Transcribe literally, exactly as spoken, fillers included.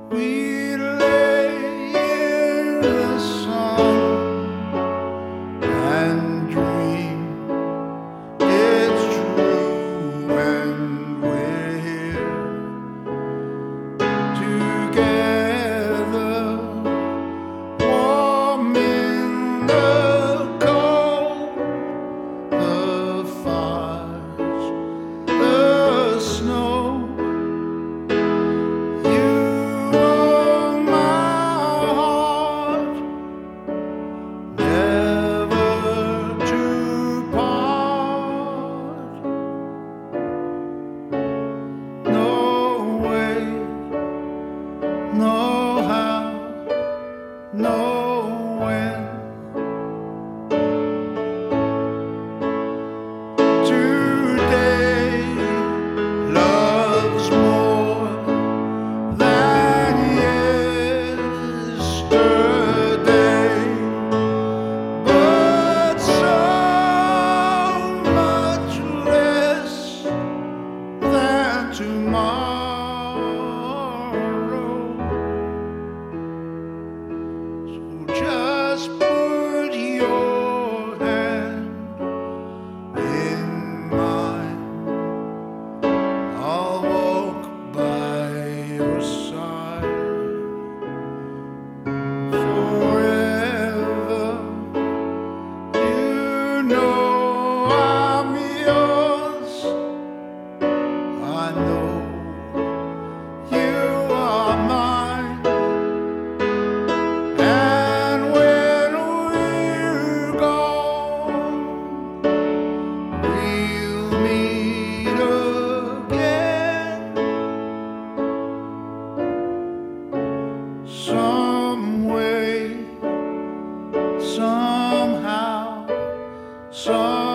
We lay in the sun and dream it's true, and we're here together, warm in the cold, the fires, the snow. Know how, know when. Today loves more than yesterday, but so much less than tomorrow. Just put your hand in mine. I'll walk by your side forever. You know I'm yours. I know you are mine. Some way, somehow, some